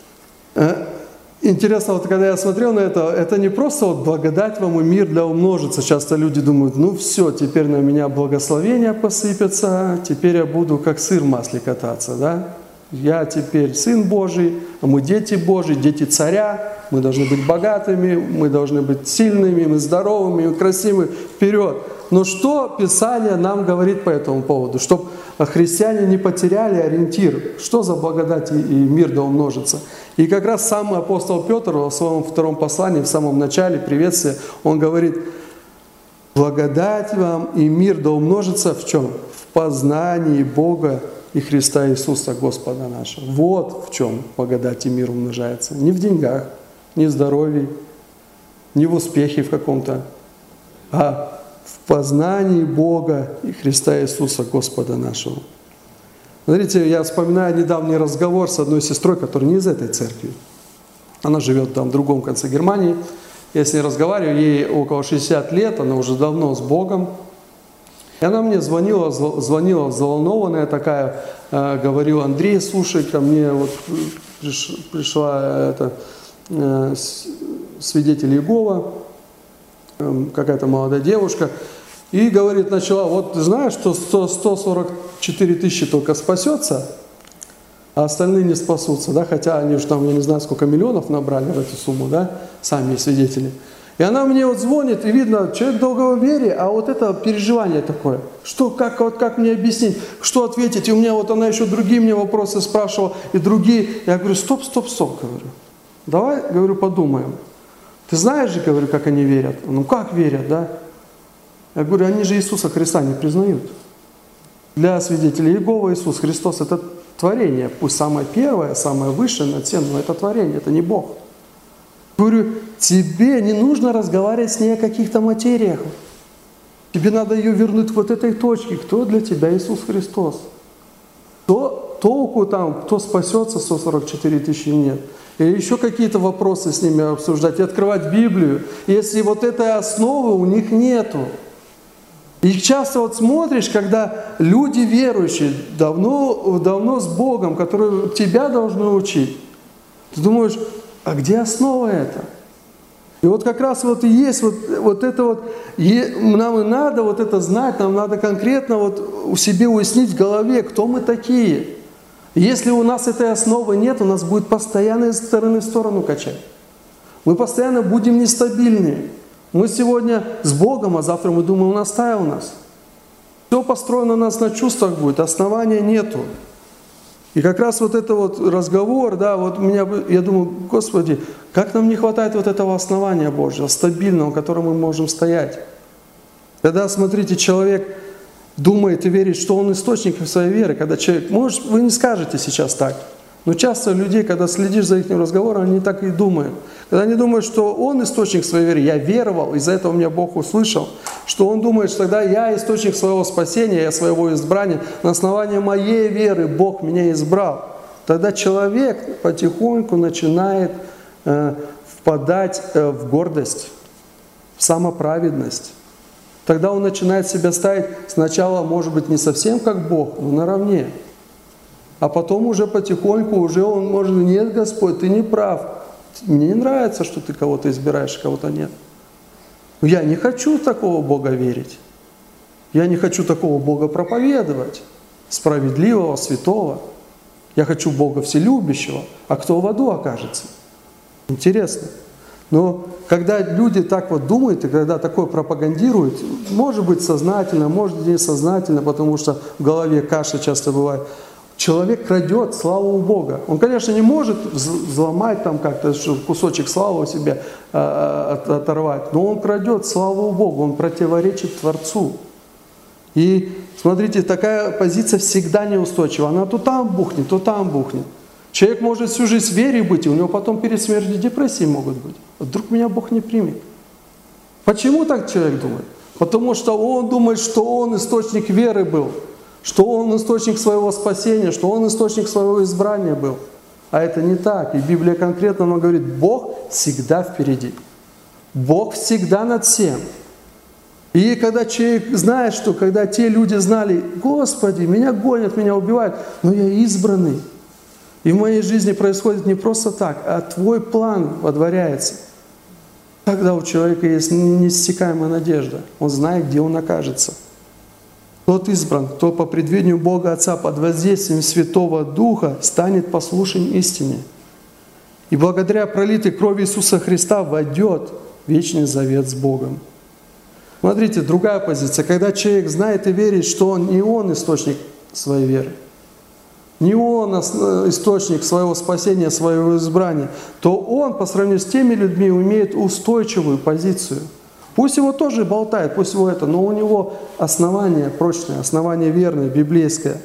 [SPEAKER 1] интересно, вот когда я смотрел на это не просто вот благодать вам и мир да умножится. Часто люди думают, ну все, теперь на меня благословения посыпятся, теперь я буду как сыр в масле кататься, да? Я теперь Сын Божий, а мы дети Божьи, дети Царя, мы должны быть богатыми, мы должны быть сильными, мы здоровыми, мы красивыми, вперед. Но что Писание нам говорит по этому поводу? Чтобы христиане не потеряли ориентир. Что за благодать и мир да умножится? И как раз сам апостол Петр в своем втором послании, в самом начале приветствия, он говорит, Благодать вам и мир да умножится в чем? В познании Бога и Христа Иисуса Господа нашего. Вот в чем благодать и мир умножается. Не в деньгах, не в здоровье, не в успехе в каком-то, а в познании Бога и Христа Иисуса Господа нашего. Смотрите, я вспоминаю недавний разговор с одной сестрой, которая не из этой церкви. Она живет там в другом конце Германии. Я с ней разговариваю, ей около 60 лет, она уже давно с Богом. И она мне звонила взволнованная такая, говорила: Андрей, слушай, ко мне вот пришла свидетель Иегова, какая-то молодая девушка, и говорит, начала: вот ты знаешь, что 144 тысячи только спасется, а остальные не спасутся, да, хотя они уже там, я не знаю, сколько миллионов набрали в эту сумму, да, сами свидетели. И она мне вот звонит, и видно, человек долгого веры, а вот это переживание такое, что, как мне объяснить, что ответить, и у меня вот она еще другие мне вопросы спрашивала, и другие, я говорю, стоп, говорю, давай, говорю, подумаем. Ты знаешь же, говорю, как они верят? Ну как верят, да? Я говорю, они же Иисуса Христа не признают. Для свидетелей Иеговы Иисус Христос – это творение, пусть самое первое, самое высшее над всем, но это творение, это не Бог. Говорю, тебе не нужно разговаривать с ней о каких-то материях. Тебе надо ее вернуть к вот этой точке. Кто для тебя Иисус Христос? Толку там, кто спасется, 144 тысячи нет. Или еще какие-то вопросы с ними обсуждать и открывать Библию, если вот этой основы у них нету. И часто вот смотришь, когда люди верующие, давно с Богом, которые тебя должны учить, ты думаешь, а где основа это? И вот как раз вот и есть вот это вот, нам и надо вот это знать, нам надо конкретно вот у себе уяснить в голове, кто мы такие. Если у нас этой основы нет, у нас будет постоянно из стороны в сторону качать. Мы постоянно будем нестабильны. Мы сегодня с Богом, а завтра мы думаем, Он оставил нас. Все построено у нас на чувствах будет, основания нету. И как раз вот это вот разговор, да, вот я думаю, Господи, как нам не хватает вот этого основания Божьего, стабильного, на котором мы можем стоять. Когда, смотрите, человек думает и верит, что он источник своей веры, когда человек, может, вы не скажете сейчас так, но часто людей, когда следишь за их разговором, они так и думают. Когда они думают, что он источник своей веры, я веровал, из-за этого меня Бог услышал, что он думает, что тогда я источник своего спасения, я своего избрания, на основании моей веры Бог меня избрал. Тогда человек потихоньку начинает впадать в гордость, в самоправедность. Тогда он начинает себя ставить сначала, может быть, не совсем как Бог, но наравне. А потом уже потихоньку, уже он может, нет, Господь, ты не прав. Мне не нравится, что ты кого-то избираешь, кого-то нет. Но я не хочу такого Бога верить. Я не хочу такого Бога проповедовать, справедливого, святого. Я хочу Бога вселюбящего. А кто в аду окажется? Интересно. Но когда люди так вот думают, и когда такое пропагандируют, может быть сознательно, может быть несознательно, потому что в голове каша часто бывает, человек крадет славу у Бога. Он, конечно, не может взломать там как-то, кусочек славы у себя оторвать, но он крадет славу у Бога, он противоречит Творцу. И смотрите, такая позиция всегда неустойчива. Она то там бухнет, то там бухнет. Человек может всю жизнь в вере быть, и у него потом перед смертью депрессии могут быть. Вдруг меня Бог не примет. Почему так человек думает? Потому что он думает, что он источник веры был, что он источник своего спасения, что он источник своего избрания был. А это не так. И Библия конкретно нам говорит, Бог всегда впереди. Бог всегда над всем. И когда человек знает, что когда те люди знали, Господи, меня гонят, меня убивают, но я избранный. И в моей жизни происходит не просто так, а Твой план водворяется. Тогда у человека есть неиссякаемая надежда. Он знает, где он окажется. Тот избран, кто по предвидению Бога Отца под воздействием Святого Духа станет послушен истине. И благодаря пролитой крови Иисуса Христа войдет в вечный завет с Богом. Смотрите, другая позиция. Когда человек знает и верит, что не он источник своей веры, не он источник своего спасения, своего избрания, то он по сравнению с теми людьми имеет устойчивую позицию. Пусть его тоже болтает, пусть его это, но у него основание прочное, основание верное, библейское.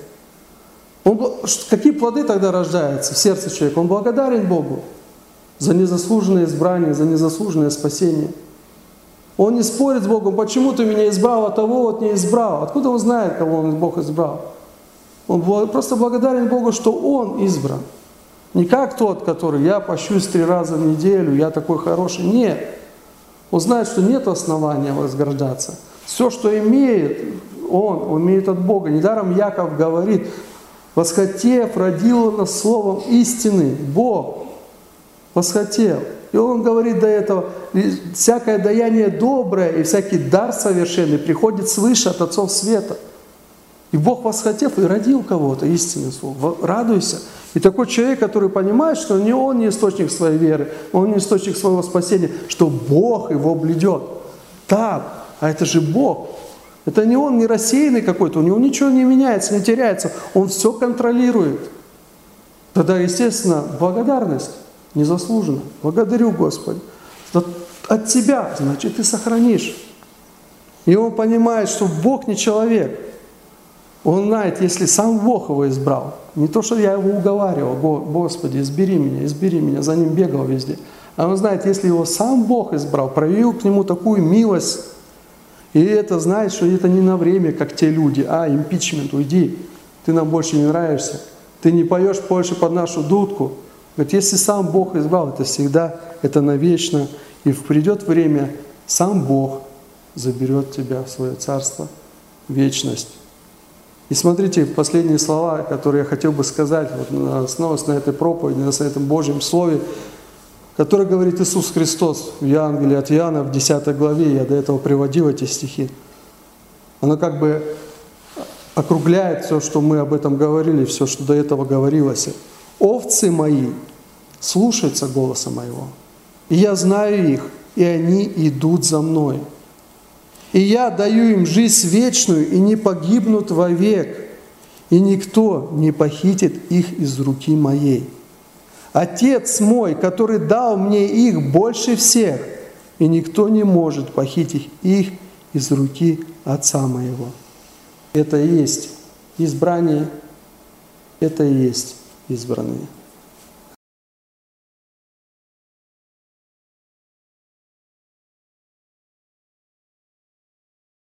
[SPEAKER 1] Какие плоды тогда рождаются в сердце человека? Он благодарен Богу за незаслуженное избрание, за незаслуженное спасение. Он не спорит с Богом, почему ты меня избрал, а того вот не избрал. Откуда он знает, кого Бог избрал? Он просто благодарен Богу, что он избран. Не как тот, который я пощусь 3 раза в неделю, я такой хороший. Нет. Он знает, что нет основания возграждаться. Все, что имеет, он имеет от Бога. Недаром Яков говорит: восхотев, родил нас словом истины. Бог восхотел. И он говорит до этого: всякое даяние доброе и всякий дар совершенный приходит свыше от отцов света. И Бог восхотев и родил кого-то истинным словом. Радуйся. И такой человек, который понимает, что не он не источник своей веры, он не источник своего спасения, что Бог его блюдет. Так, а это же Бог. Это не он, не рассеянный какой-то, у него ничего не меняется, не теряется. Он все контролирует. Тогда, естественно, благодарность незаслуженно. Благодарю, Господи. От Тебя, значит, Ты сохранишь. И он понимает, что Бог не человек. Он знает, если сам Бог его избрал, не то, что я его уговаривал: Господи, избери меня, за ним бегал везде. А он знает, если его сам Бог избрал, проявил к нему такую милость, и это знает, что это не на время, как те люди: импичмент, уйди, ты нам больше не нравишься, ты не поешь больше под нашу дудку. Говорит, если сам Бог избрал, это всегда, это навечно, и придет время, сам Бог заберет тебя в свое царство, в вечность. И смотрите, последние слова, которые я хотел бы сказать, основываясь на этой проповеди, на этом Божьем Слове, которое говорит Иисус Христос в Евангелии от Иоанна, в 10 главе, я до этого приводил эти стихи. Оно как бы округляет все, что мы об этом говорили, все, что до этого говорилось. «Овцы мои слушаются голоса моего, и я знаю их, и они идут за мной. И я даю им жизнь вечную, и не погибнут вовек, и никто не похитит их из руки моей. Отец мой, который дал мне их больше всех, и никто не может похитить их из руки Отца моего». Это и есть избрание, это и есть избранные.